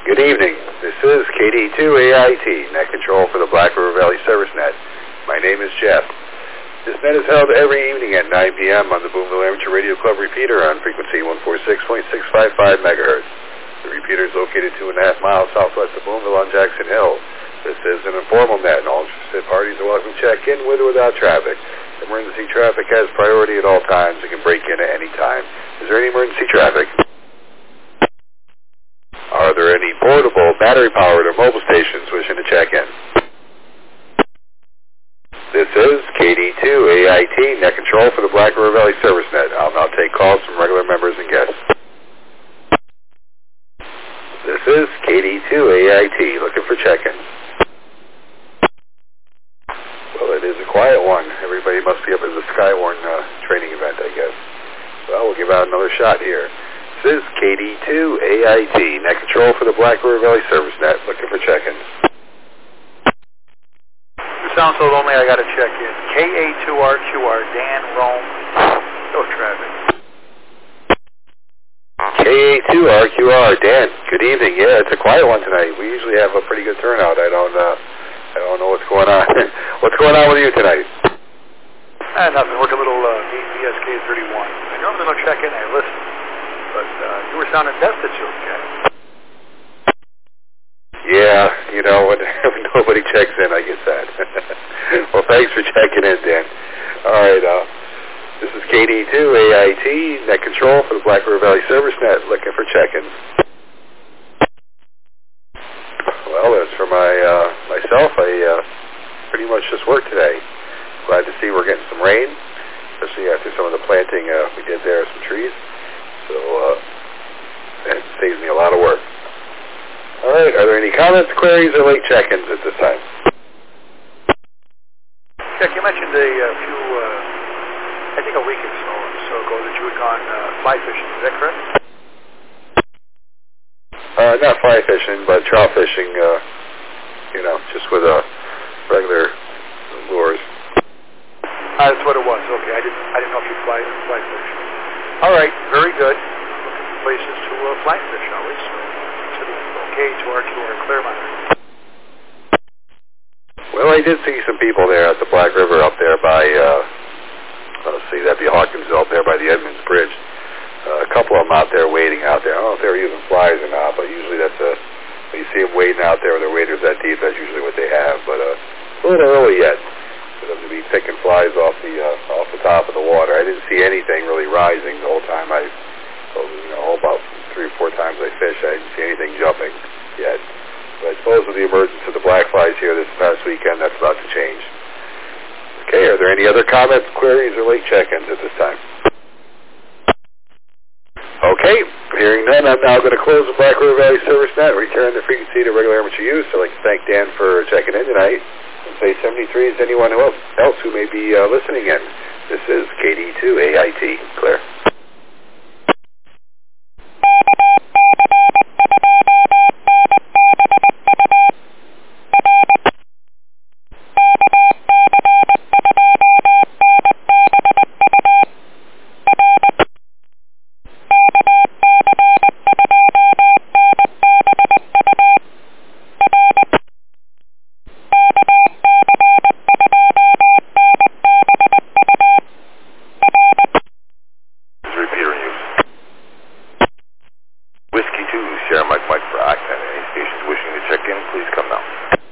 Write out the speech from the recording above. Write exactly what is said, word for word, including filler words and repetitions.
Good evening. This is K D two A I T, net control for the Black River Valley Service Net. My name is Jeff. This net is held every evening at nine p m on the Boonville Amateur Radio Club repeater on frequency one forty-six point six five five megahertz. The repeater is located two and a half miles southwest of Boonville on Jackson Hill. This is an informal net, and all interested parties are welcome to check in with or without traffic. Emergency traffic has priority at all times and can break in at any time. Is there any emergency traffic? Are there any portable, battery-powered, or mobile stations wishing to check in? This is K D two A I T, net control for the Black River Valley Service Net. I'll now take calls from regular members and guests. This is K D two A I T, looking for check-ins. Well, it is a quiet one. Everybody must be up at the Skywarn uh, training event, I guess. Well, we'll give out another shot here. This is K D two A I T, net control for the Black River Valley Service Net, looking for check-ins. You sound so lonely, I got to check in. K A two R Q R, Dan, Rome, no traffic. K A two R Q R, Dan, good evening. Yeah, it's a quiet one tonight. We usually have a pretty good turnout. I don't, uh, I don't know what's going on. What's going on with you tonight? Ah, nothing. Work a little uh, B S K thirty-one. I normally don't check in. I listen. But uh, you were sounding deaf that you okay. Yeah, you know, when, when nobody checks in, I get sad. Well, thanks for checking in, Dan. All right, uh, this is K D two A I T, net control for the Black River Valley Service Net, looking for check-ins. Well, as for my uh, myself, I uh, pretty much just worked today. Glad to see we're getting some rain, especially after some of the planting uh, we did there of some trees. So, uh, that saves me a lot of work. All right, are there any comments, queries, or late check-ins at this time? Jack, you mentioned a uh, few, uh, I think a week or so, so ago that you had gone uh, fly fishing. Is that correct? Uh, not fly fishing, but trout fishing, uh, you know, just with uh, regular lures. Uh, that's what it was. Okay, I didn't, I didn't know if you fly fly fish. All right, very good. Looking for places to uh, fly fish always. So consider okay to our to our Claremont. Well, I did see some people there at the Black River up there by, uh, let's see, that'd be Hawkinsville up there by the Edmonds Bridge. Uh, a couple of them out there waiting out there. I don't know if they were using flies or not, but usually that's a, when you see them waiting out there with their waders that deep, that's usually what they have. But uh, a little early yet for them to be picking flies off the uh, off the top of the water. I didn't see anything really rising the whole time. I, you know, about three or four times I fished, I didn't see anything jumping yet. But I suppose with the emergence of the black flies here this past weekend, that's about to change. Okay, are there any other comments, queries, or late check-ins at this time? Okay, hearing none, I'm now going to close the Black River Valley Service Net and return the frequency to regular amateur use. I'd like to thank Dan for checking in tonight. And say seventy-three is anyone else, else who may be uh, listening in. This is K D two A I T. Clear. Whiskey two, Sierra Mike Mike for Octane. Any stations wishing to check in, please come now.